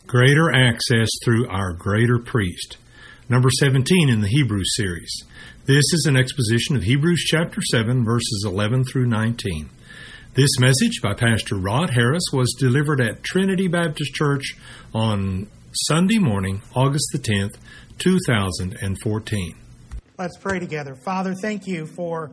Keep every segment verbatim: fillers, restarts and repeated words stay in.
Greater access through our greater priest. Number seventeen in the Hebrews series. This is an exposition of Hebrews chapter seven, verses eleven through nineteen. This message by Pastor Rod Harris was delivered at Trinity Baptist Church on Sunday morning, August the tenth, two thousand fourteen. Let's pray together. Father, thank you for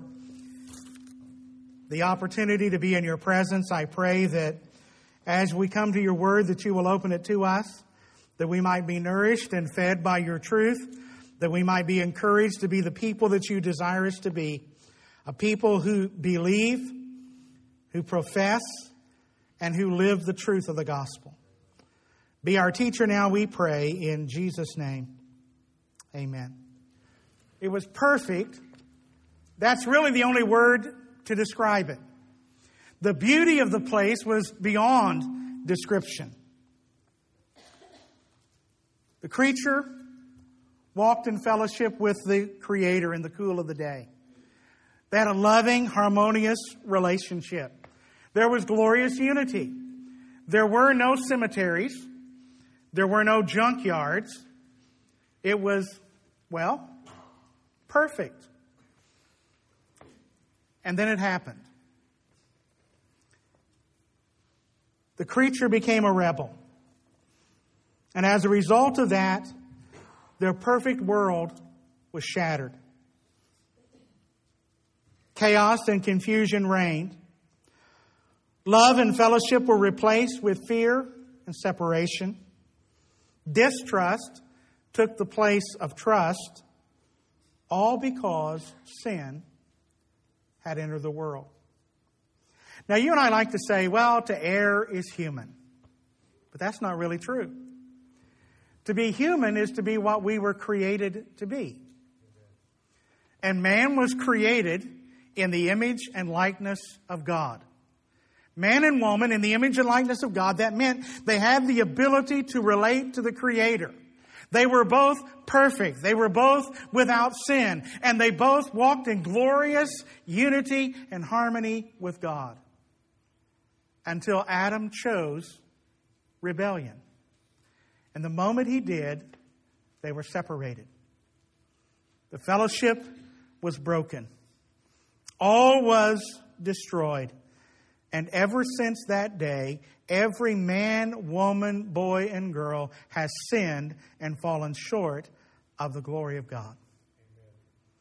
the opportunity to be in your presence. I pray that as we come to your word, that you will open it to us, that we might be nourished and fed by your truth, that we might be encouraged to be the people that you desire us to be, a people who believe, who profess, and who live the truth of the gospel. Be our teacher now, we pray, in Jesus' name. Amen. It was perfect. That's really the only word to describe it. The beauty of the place was beyond description. The creature walked in fellowship with the Creator in the cool of the day. They had a loving, harmonious relationship. There was glorious unity. There were no cemeteries. There were no junkyards. It was, well, perfect. And then it happened. The creature became a rebel. And as a result of that, their perfect world was shattered. Chaos and confusion reigned. Love and fellowship were replaced with fear and separation. Distrust took the place of trust, all because sin had entered the world. Now, you and I like to say, well, to err is human. But that's not really true. To be human is to be what we were created to be. And man was created in the image and likeness of God. Man and woman in the image and likeness of God, that meant they had the ability to relate to the Creator. They were both perfect. They were both without sin. And they both walked in glorious unity and harmony with God. Until Adam chose rebellion. And the moment he did, they were separated. The fellowship was broken. All was destroyed. And ever since that day, every man, woman, boy, and girl has sinned and fallen short of the glory of God. Amen.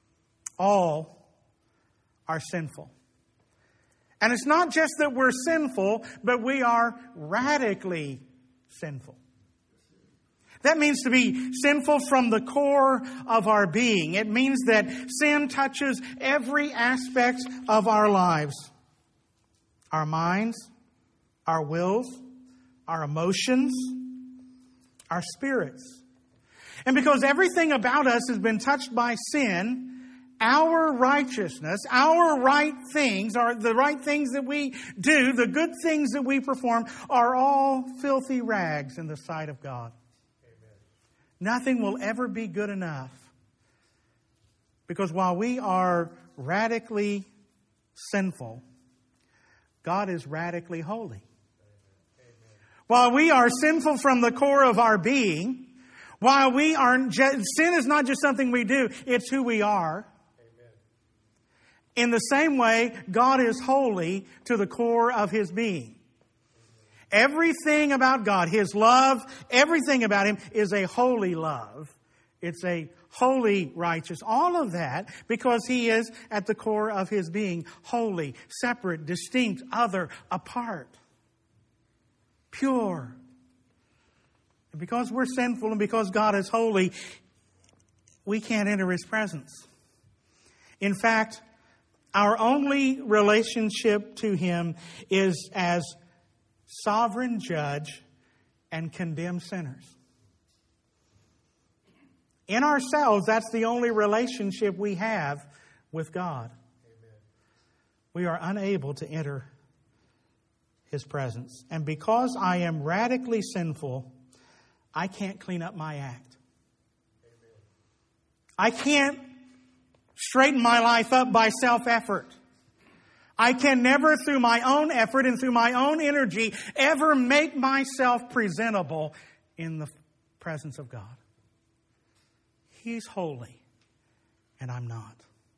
All are sinful. And it's not just that we're sinful, but we are radically sinful. That means to be sinful from the core of our being. It means that sin touches every aspect of our lives. Our minds, our wills, our emotions, our spirits. And because everything about us has been touched by sin, our righteousness, our right things, are the right things that we do, the good things that we perform, are all filthy rags in the sight of God. Amen. Nothing will ever be good enough. Because while we are radically sinful, God is radically holy. Amen. While we are sinful from the core of our being, while we are, sin is not just something we do, it's who we are. In the same way, God is holy to the core of His being. Everything about God, His love, everything about Him is a holy love. It's a holy righteous. All of that because He is at the core of His being. Holy, separate, distinct, other, apart. Pure. And because we're sinful and because God is holy, we can't enter His presence. In fact, our only relationship to Him is as sovereign judge and condemned sinners. In ourselves, that's the only relationship we have with God. Amen. We are unable to enter His presence. And because I am radically sinful, I can't clean up my act. Amen. I can't straighten my life up by self-effort. I can never, through my own effort and through my own energy, ever make myself presentable in the presence of God. He's holy, and I'm not.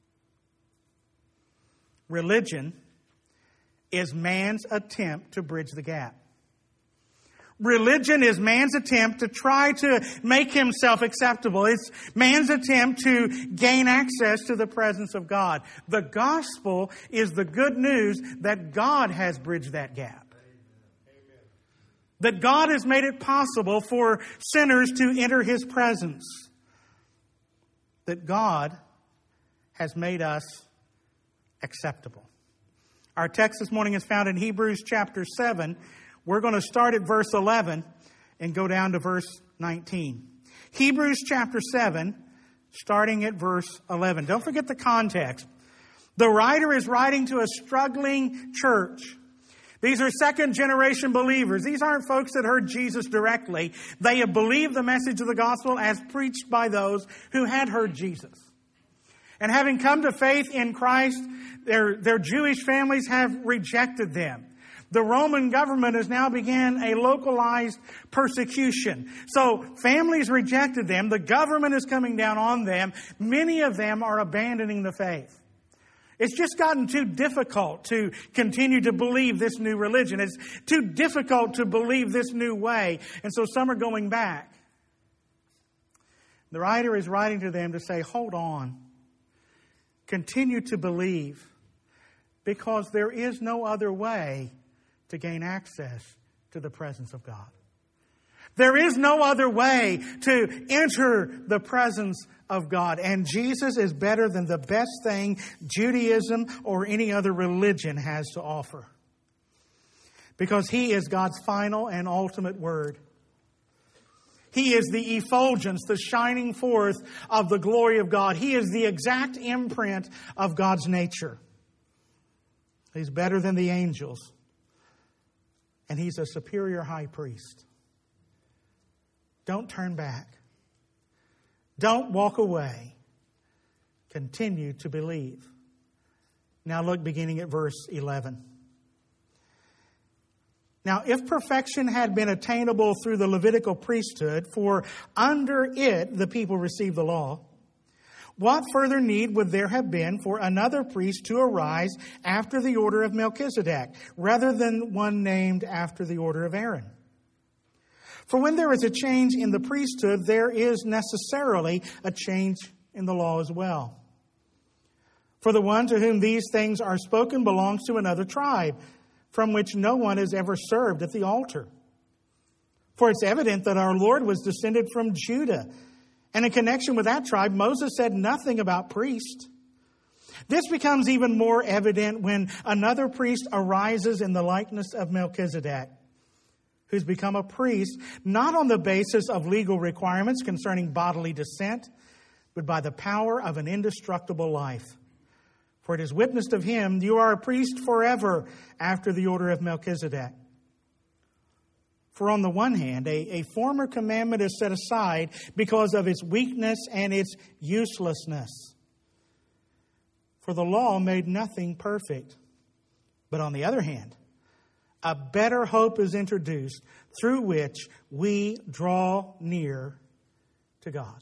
Religion is man's attempt to bridge the gap. Religion is man's attempt to try to make himself acceptable. It's man's attempt to gain access to the presence of God. The gospel is the good news that God has bridged that gap. That God has made it possible for sinners to enter His presence. That God has made us acceptable. Our text this morning is found in Hebrews chapter seven. We're going to start at verse eleven and go down to verse nineteen. Hebrews chapter seven, starting at verse eleven. Don't forget the context. The writer is writing to a struggling church. These are second generation believers. These aren't folks that heard Jesus directly. They have believed the message of the gospel as preached by those who had heard Jesus. And having come to faith in Christ, their, their Jewish families have rejected them. The Roman government has now began a localized persecution. So families rejected them. The government is coming down on them. Many of them are abandoning the faith. It's just gotten too difficult to continue to believe this new religion. It's too difficult to believe this new way. And so some are going back. The writer is writing to them to say, hold on. Continue to believe, because there is no other way to gain access to the presence of God. There is no other way to enter the presence of God. And Jesus is better than the best thing Judaism or any other religion has to offer. Because He is God's final and ultimate word. He is the effulgence, the shining forth of the glory of God. He is the exact imprint of God's nature. He's better than the angels. And He's a superior high priest. Don't turn back. Don't walk away. Continue to believe. Now look beginning at verse eleven. Now, if perfection had been attainable through the Levitical priesthood, for under it the people received the law, what further need would there have been for another priest to arise after the order of Melchizedek, rather than one named after the order of Aaron? For when there is a change in the priesthood, there is necessarily a change in the law as well. For the one to whom these things are spoken belongs to another tribe, from which no one has ever served at the altar. For it's evident that our Lord was descended from Judah, and in connection with that tribe, Moses said nothing about priest. This becomes even more evident when another priest arises in the likeness of Melchizedek, who's become a priest, not on the basis of legal requirements concerning bodily descent, but by the power of an indestructible life. For it is witnessed of him, you are a priest forever after the order of Melchizedek. For on the one hand, a, a former commandment is set aside because of its weakness and its uselessness. For the law made nothing perfect. But on the other hand, a better hope is introduced through which we draw near to God.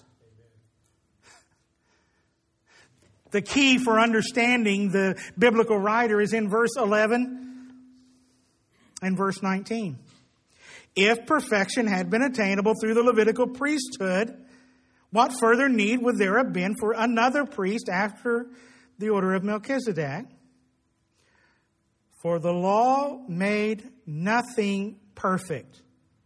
The key for understanding the biblical writer is in verse eleven and verse nineteen. If perfection had been attainable through the Levitical priesthood, what further need would there have been for another priest after the order of Melchizedek? For the law made nothing perfect.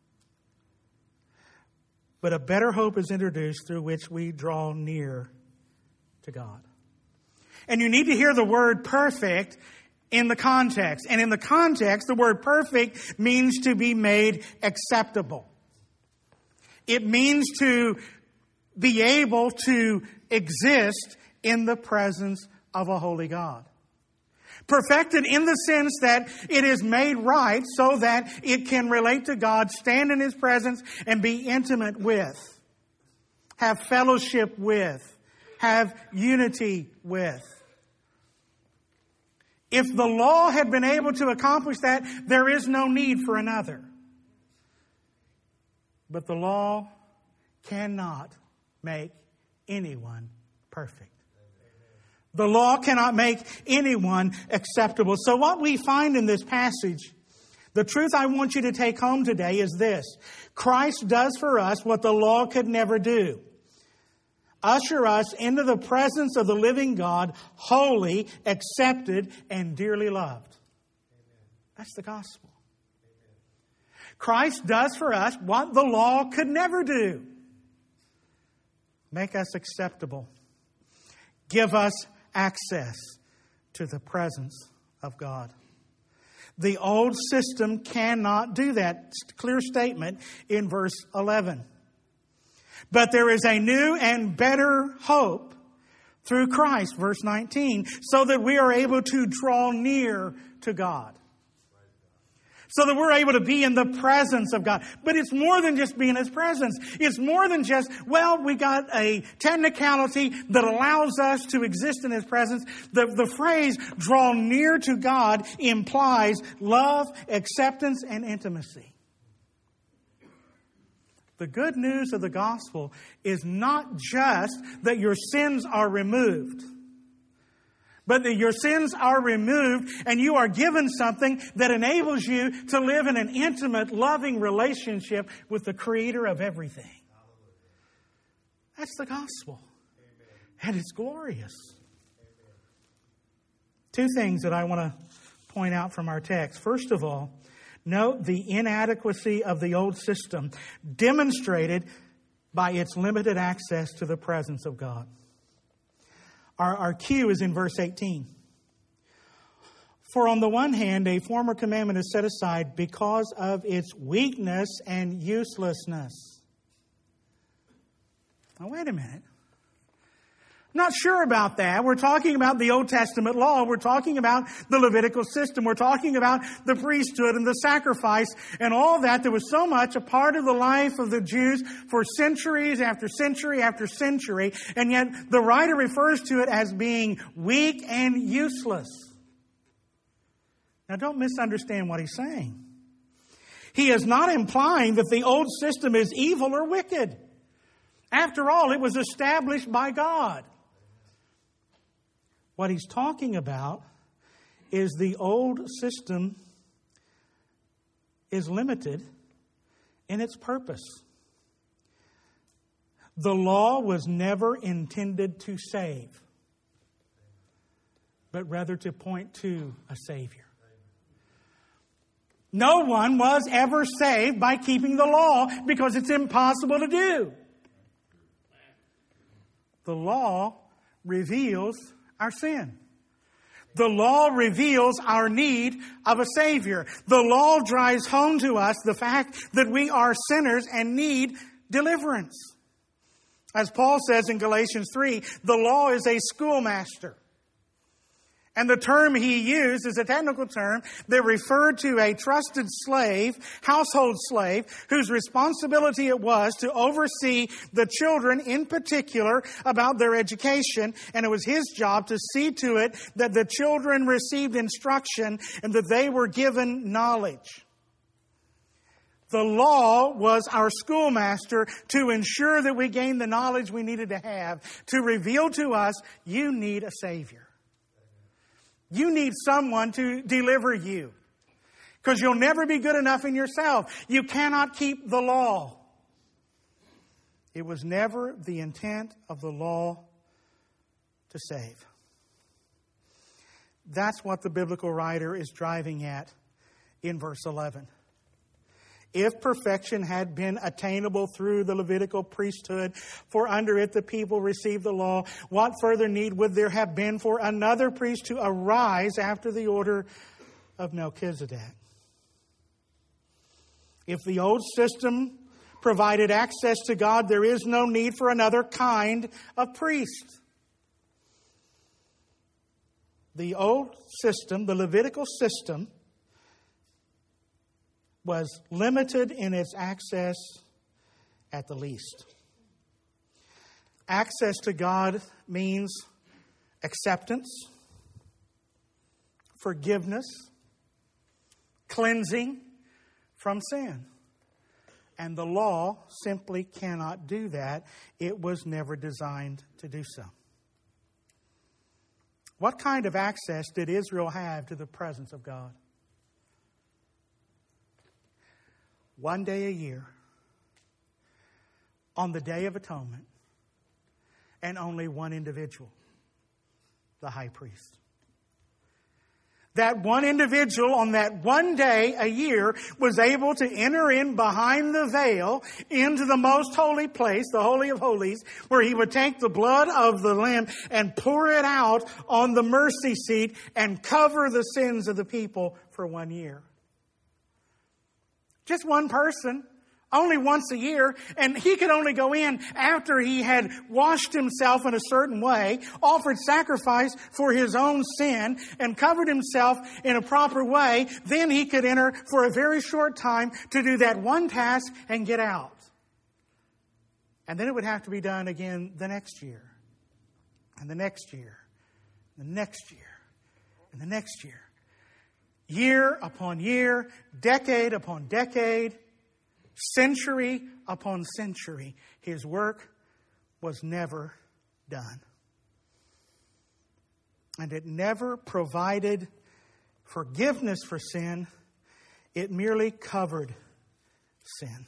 But a better hope is introduced through which we draw near to God. And you need to hear the word perfect in the context. And in the context, the word perfect means to be made acceptable. It means to be able to exist in the presence of a holy God. Perfected in the sense that it is made right so that it can relate to God, stand in His presence, and be intimate with, have fellowship with, have unity with. If the law had been able to accomplish that, there is no need for another. But the law cannot make anyone perfect. The law cannot make anyone acceptable. So what we find in this passage, the truth I want you to take home today is this. Christ does for us what the law could never do. Usher us into the presence of the living God, holy, accepted, and dearly loved. That's the gospel. Christ does for us what the law could never do. Make us acceptable. Give us access to the presence of God. The old system cannot do that. Clear statement in verse eleven. But there is a new and better hope through Christ, verse nineteen, so that we are able to draw near to God. So that we're able to be in the presence of God. But it's more than just being in His presence. It's more than just, well, we got a technicality that allows us to exist in His presence. The, the phrase, draw near to God, implies love, acceptance, and intimacy. The good news of the gospel is not just that your sins are removed, but that your sins are removed and you are given something that enables you to live in an intimate, loving relationship with the Creator of everything. That's the gospel. And it's glorious. Two things that I want to point out from our text. First of all, note the inadequacy of the old system demonstrated by its limited access to the presence of God. Our, our cue is in verse eighteen. For on the one hand, a former commandment is set aside because of its weakness and uselessness. Now, wait a minute. Not sure about that. We're talking about the Old Testament law. We're talking about the Levitical system. We're talking about the priesthood and the sacrifice and all that. There was so much a part of the life of the Jews for centuries after century after century. And yet the writer refers to it as being weak and useless. Now don't misunderstand what he's saying. He is not implying that the old system is evil or wicked. After all, it was established by God. What he's talking about is the old system is limited in its purpose. The law was never intended to save, but rather to point to a Savior. No one was ever saved by keeping the law because it's impossible to do. The law reveals our sin. The law reveals our need of a Savior. The law drives home to us the fact that we are sinners and need deliverance. As Paul says in Galatians three, the law is a schoolmaster. And the term he used is a technical term that referred to a trusted slave, household slave, whose responsibility it was to oversee the children in particular about their education. And it was his job to see to it that the children received instruction and that they were given knowledge. The law was our schoolmaster to ensure that we gained the knowledge we needed to have, to reveal to us, you need a Savior. You need someone to deliver you. Because you'll never be good enough in yourself. You cannot keep the law. It was never the intent of the law to save. That's what the biblical writer is driving at in verse eleven. If perfection had been attainable through the Levitical priesthood, for under it the people received the law, what further need would there have been for another priest to arise after the order of Melchizedek? If the old system provided access to God, there is no need for another kind of priest. The old system, the Levitical system, was limited in its access at the least. Access to God means acceptance, forgiveness, cleansing from sin. And the law simply cannot do that. It was never designed to do so. What kind of access did Israel have to the presence of God? One day a year, on the Day of Atonement, and only one individual, the high priest. That one individual on that one day a year was able to enter in behind the veil into the most holy place, the Holy of Holies, where he would take the blood of the Lamb and pour it out on the mercy seat and cover the sins of the people for one year. Just one person. Only once a year, and he could only go in after he had washed himself in a certain way, offered sacrifice for his own sin, and covered himself in a proper way. Then he could enter for a very short time to do that one task and get out. And then it would have to be done again the next year, and the next year, the next year, and the next year. Year upon year, decade upon decade, century upon century, his work was never done. And it never provided forgiveness for sin. It merely covered sin.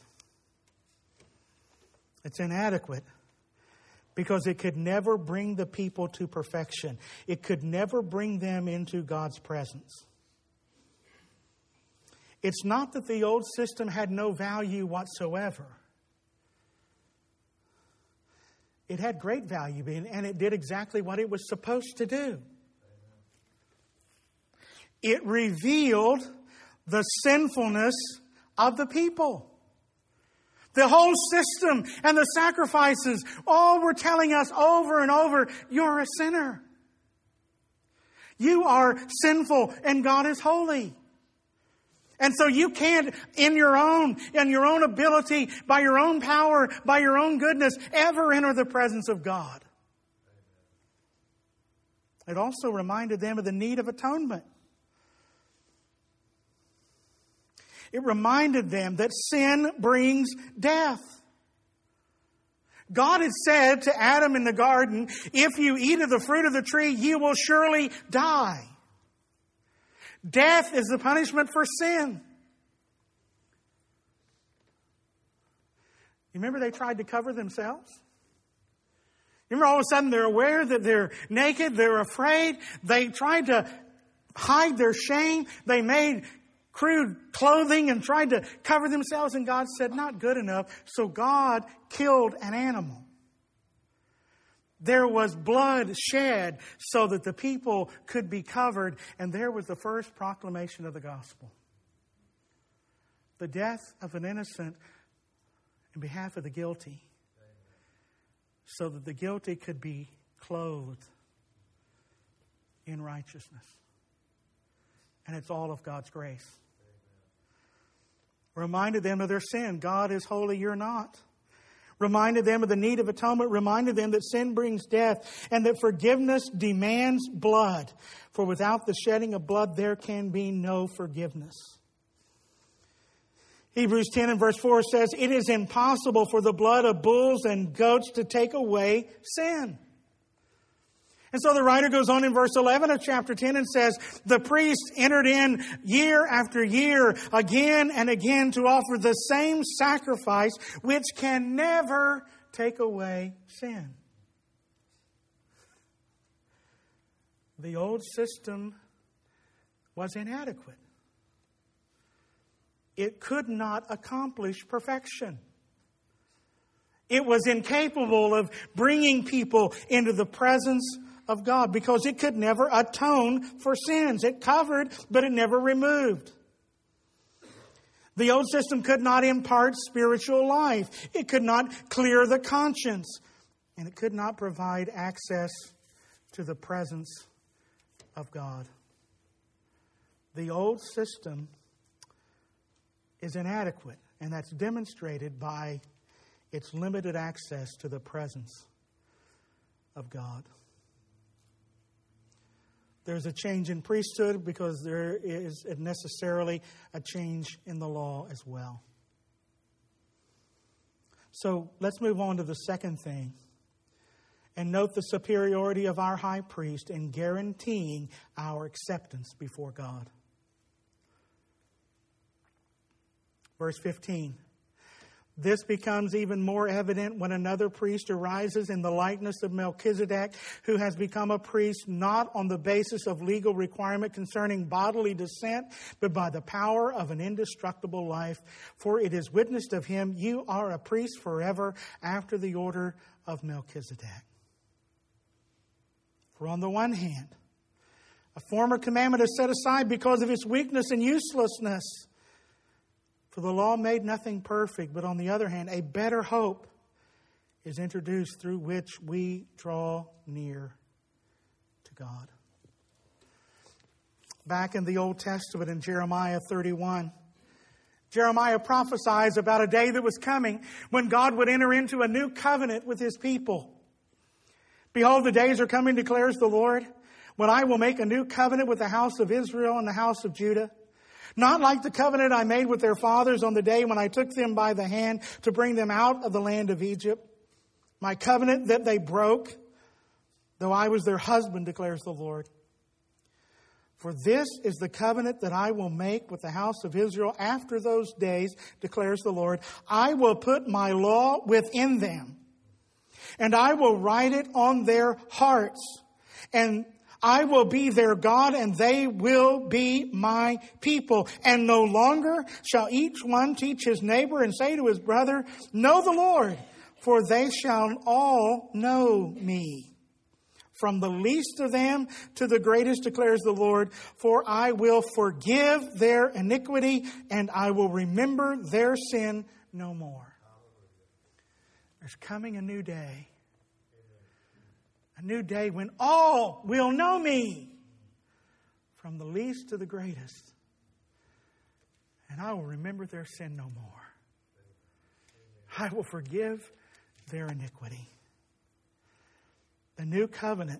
It's inadequate because it could never bring the people to perfection. It could never bring them into God's presence. It's not that the old system had no value whatsoever. It had great value, and it did exactly what it was supposed to do. It revealed the sinfulness of the people. The whole system and the sacrifices all were telling us over and over, you're a sinner. You are sinful and God is holy. And so you can't, in your own, in your own ability, by your own power, by your own goodness, ever enter the presence of God. It also reminded them of the need of atonement. It reminded them that sin brings death. God had said to Adam in the garden, if you eat of the fruit of the tree, you will surely die. Death is the punishment for sin. You remember they tried to cover themselves? You remember all of a sudden they're aware that they're naked, they're afraid. They tried to hide their shame. They made crude clothing and tried to cover themselves, and God said, not good enough. So God killed an animal. There was blood shed so that the people could be covered. And there was the first proclamation of the gospel. The death of an innocent in behalf of the guilty. So that the guilty could be clothed in righteousness. And it's all of God's grace. Reminded them of their sin. God is holy, you're not. Reminded them of the need of atonement. Reminded them that sin brings death and that forgiveness demands blood. For without the shedding of blood, there can be no forgiveness. Hebrews ten and verse four says, it is impossible for the blood of bulls and goats to take away sin. And so the writer goes on in verse eleven of chapter ten and says, the priest entered in year after year, again and again, to offer the same sacrifice which can never take away sin. The old system was inadequate. It could not accomplish perfection. It was incapable of bringing people into the presence of God because it could never atone for sins. It covered, but it never removed. The old system could not impart spiritual life. It could not clear the conscience. And it could not provide access to the presence of God. The old system is inadequate, and that's demonstrated by its limited access to the presence of God. There's a change in priesthood because there is necessarily a change in the law as well. So let's move on to the second thing. And note the superiority of our high priest in guaranteeing our acceptance before God. Verse fifteen. This becomes even more evident when another priest arises in the likeness of Melchizedek, who has become a priest not on the basis of legal requirement concerning bodily descent, but by the power of an indestructible life. For it is witnessed of him, you are a priest forever after the order of Melchizedek. For on the one hand, a former commandment is set aside because of its weakness and uselessness. For the law made nothing perfect, but on the other hand, a better hope is introduced through which we draw near to God. Back in the Old Testament in Jeremiah thirty-one, Jeremiah prophesies about a day that was coming when God would enter into a new covenant with His people. Behold, the days are coming, declares the Lord, when I will make a new covenant with the house of Israel and the house of Judah. Not like the covenant I made with their fathers on the day when I took them by the hand to bring them out of the land of Egypt. My covenant that they broke, though I was their husband, declares the Lord. For this is the covenant that I will make with the house of Israel after those days, declares the Lord. I will put my law within them, and I will write it on their hearts, and I will be their God, and they will be my people. And no longer shall each one teach his neighbor and say to his brother, know the Lord, for they shall all know me. From the least of them to the greatest, declares the Lord, for I will forgive their iniquity, and I will remember their sin no more. There's coming a new day. A new day when all will know me, from the least to the greatest. And I will remember their sin no more. I will forgive their iniquity. The new covenant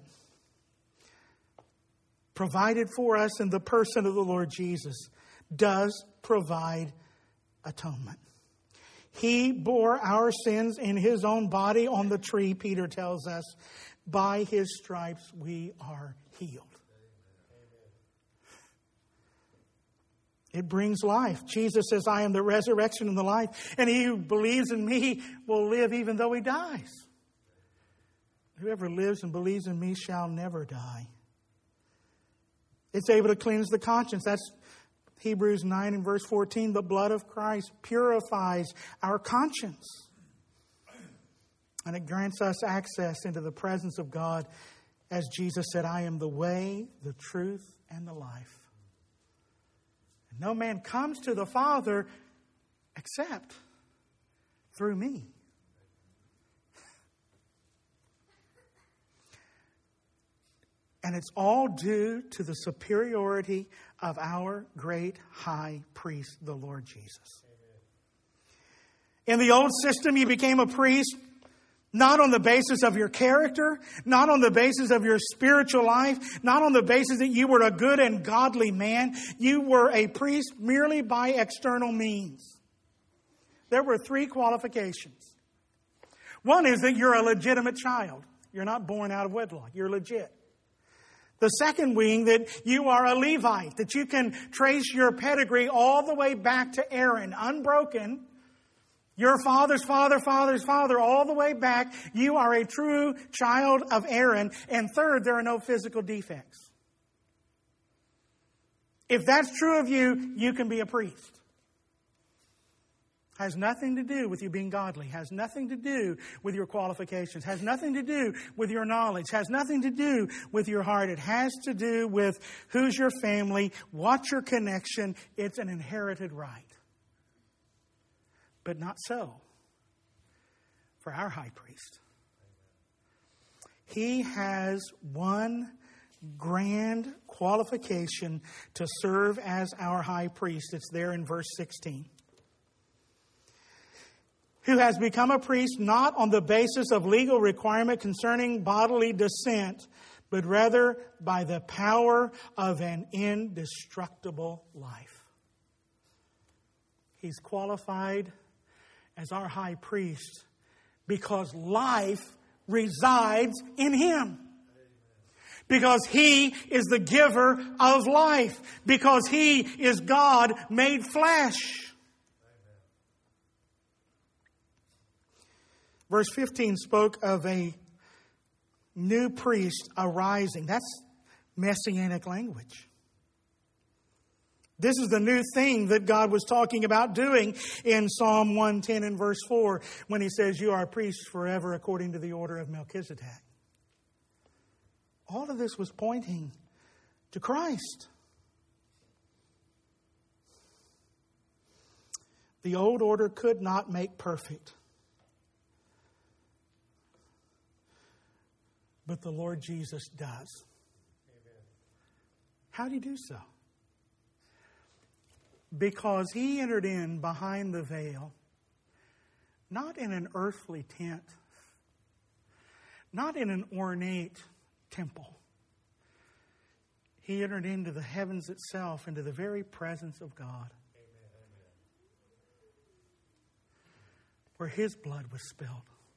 provided for us in the person of the Lord Jesus does provide atonement. He bore our sins in His own body on the tree, Peter tells us. By His stripes we are healed. It brings life. Jesus says, I am the resurrection and the life. And he who believes in me will live even though he dies. Whoever lives and believes in me shall never die. It's able to cleanse the conscience. That's Hebrews nine and verse fourteen. The blood of Christ purifies our conscience. And it grants us access into the presence of God. As Jesus said, I am the way, the truth, and the life. And no man comes to the Father except through me. And it's all due to the superiority of our great high priest, the Lord Jesus. In the old system, you became a priest not on the basis of your character, not on the basis of your spiritual life, not on the basis that you were a good and godly man. You were a priest merely by external means. There were three qualifications. One is that you're a legitimate child. You're not born out of wedlock. You're legit. The second being that you are a Levite, that you can trace your pedigree all the way back to Aaron, unbroken. Your father's father, father's father, all the way back. You are a true child of Aaron. And third, there are no physical defects. If that's true of you, you can be a priest. Has nothing to do with you being godly. Has nothing to do with your qualifications. Has nothing to do with your knowledge. Has nothing to do with your heart. It has to do with who's your family, what's your connection. It's an inherited right. But not so for our high priest. He has one grand qualification to serve as our high priest. It's there in verse sixteen. Who has become a priest not on the basis of legal requirement concerning bodily descent, but rather by the power of an indestructible life. He's qualified as our high priest because life resides in Him. Because He is the giver of life. Because He is God made flesh. Verse fifteen spoke of a new priest arising. That's messianic language. This is the new thing that God was talking about doing in Psalm one ten and verse four when He says, "You are a priest forever according to the order of Melchizedek." All of this was pointing to Christ. The old order could not make perfect. But the Lord Jesus does. Amen. How did He do so? Because He entered in behind the veil, not in an earthly tent, not in an ornate temple. He entered into the heavens itself, into the very presence of God. Amen. Where His blood was spilled.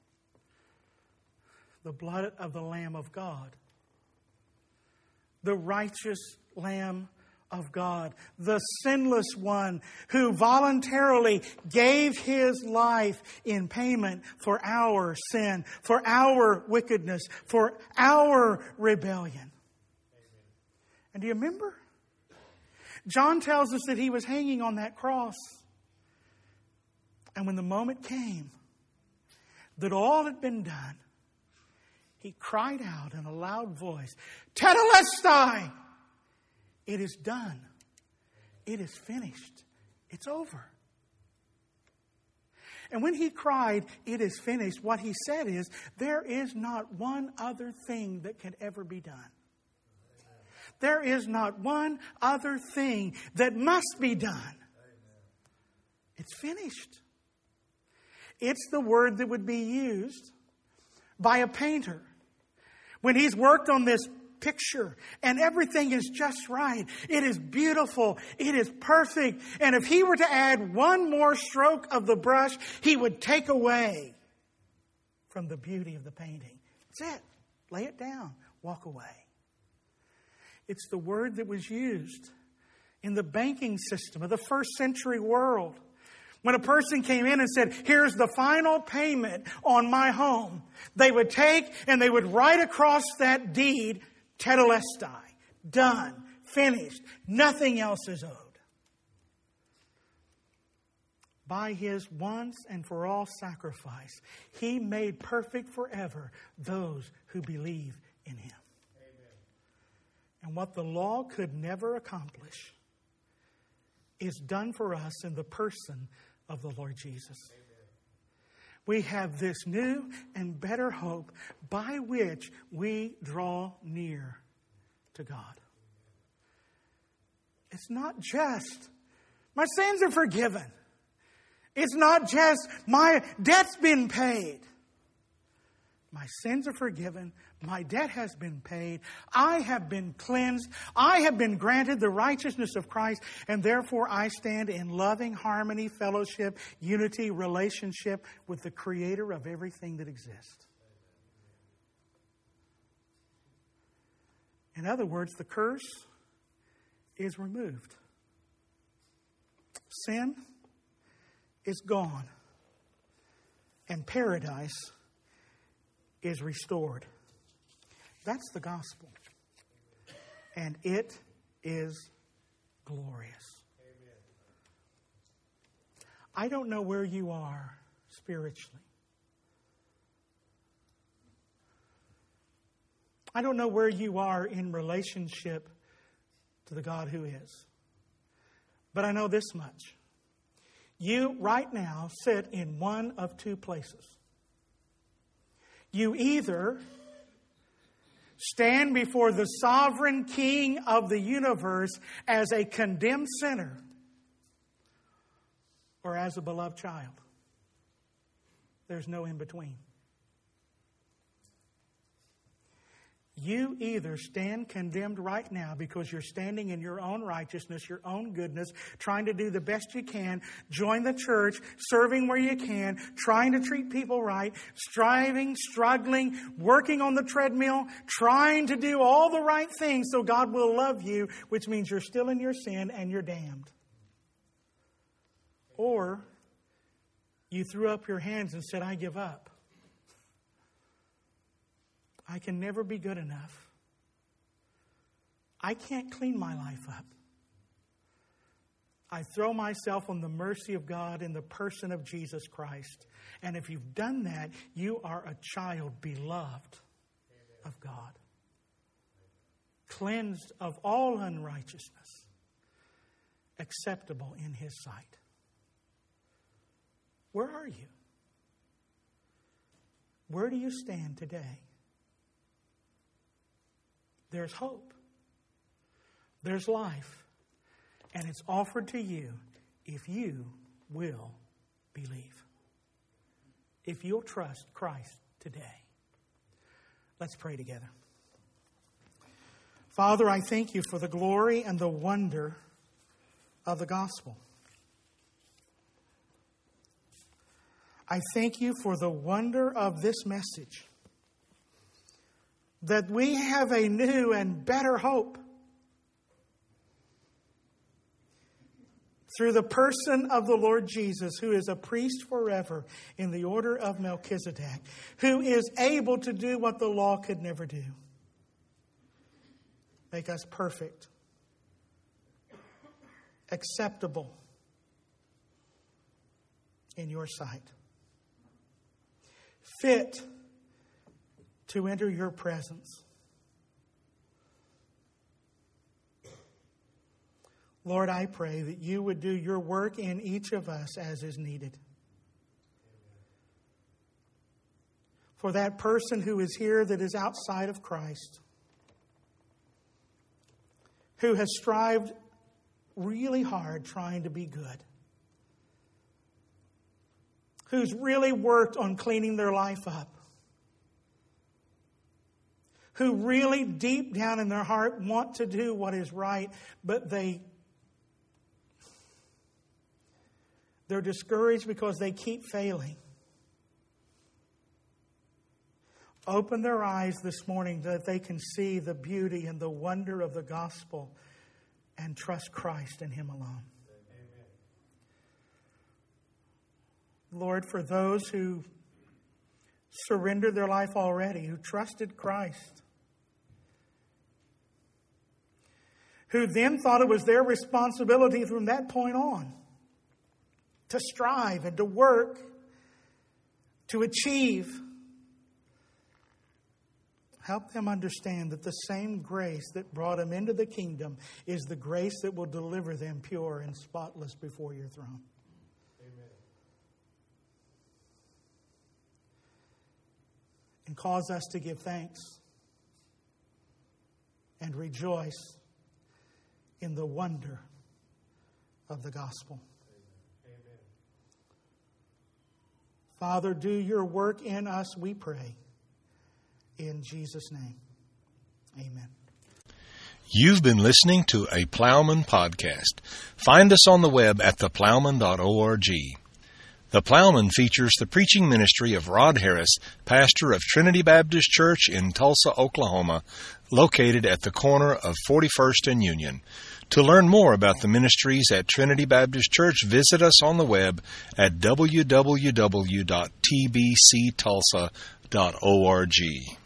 The blood of the Lamb of God. The righteous Lamb of God. The sinless one who voluntarily gave His life in payment for our sin, for our wickedness, for our rebellion. Amen. And do you remember? John tells us that He was hanging on that cross. And when the moment came that all had been done, He cried out in a loud voice, "Tetelestai!" It is done. It is finished. It's over. And when He cried, "It is finished," what He said is, there is not one other thing that can ever be done. There is not one other thing that must be done. It's finished. It's the word that would be used by a painter when he's worked on this picture and everything is just right. It is beautiful. It is perfect. And if he were to add one more stroke of the brush, he would take away from the beauty of the painting. That's it. Lay it down. Walk away. It's the word that was used in the banking system of the first century world. When a person came in and said, "Here's the final payment on my home," they would take and they would write across that deed, "Tetelestai," done, finished, nothing else is owed. By His once and for all sacrifice, He made perfect forever those who believe in Him. Amen. And what the law could never accomplish is done for us in the person of the Lord Jesus. Amen. We have this new and better hope by which we draw near to God. It's not just my sins are forgiven. It's not just my debt's been paid. My sins are forgiven. My debt has been paid. I have been cleansed. I have been granted the righteousness of Christ. And therefore I stand in loving harmony, fellowship, unity, relationship with the Creator of everything that exists. In other words, the curse is removed. Sin is gone. And paradise is restored. That's the gospel. And it is glorious. Amen. I don't know where you are spiritually. I don't know where you are in relationship to the God who is. But I know this much. You right now sit in one of two places. You either stand before the sovereign King of the universe as a condemned sinner or as a beloved child. There's no in between. You either stand condemned right now because you're standing in your own righteousness, your own goodness, trying to do the best you can, join the church, serving where you can, trying to treat people right, striving, struggling, working on the treadmill, trying to do all the right things so God will love you, which means you're still in your sin and you're damned. Or you threw up your hands and said, I give up. I can never be good enough. I can't clean my life up. I throw myself on the mercy of God in the person of Jesus Christ. And if you've done that, you are a child beloved of God. Cleansed of all unrighteousness. Acceptable in His sight. Where are you? Where do you stand today? There's hope. There's life. And it's offered to you if you will believe. If you'll trust Christ today. Let's pray together. Father, I thank you for the glory and the wonder of the gospel. I thank you for the wonder of this message. That we have a new and better hope through the person of the Lord Jesus, who is a priest forever in the order of Melchizedek, who is able to do what the law could never do. Make us perfect, acceptable in your sight, fit to enter your presence. Lord, I pray that you would do your work in each of us as is needed. For that person who is here that is outside of Christ, who has strived really hard trying to be good, who's really worked on cleaning their life up, who really deep down in their heart want to do what is right, but they, they're discouraged because they keep failing. Open their eyes this morning that they can see the beauty and the wonder of the gospel and trust Christ and Him alone. Amen. Lord, for those who surrendered their life already, who trusted Christ, who then thought it was their responsibility from that point on to strive and to work, to achieve. Help them understand that the same grace that brought them into the kingdom is the grace that will deliver them pure and spotless before your throne. Amen. And cause us to give thanks and rejoice in the wonder of the gospel. Amen. Father, do your work in us, we pray. In Jesus' name, amen. You've been listening to a Plowman podcast. Find us on the web at the plowman dot org. The Plowman features the preaching ministry of Rod Harris, pastor of Trinity Baptist Church in Tulsa, Oklahoma, located at the corner of forty-first and Union. To learn more about the ministries at Trinity Baptist Church, visit us on the web at w w w dot t b c tulsa dot org.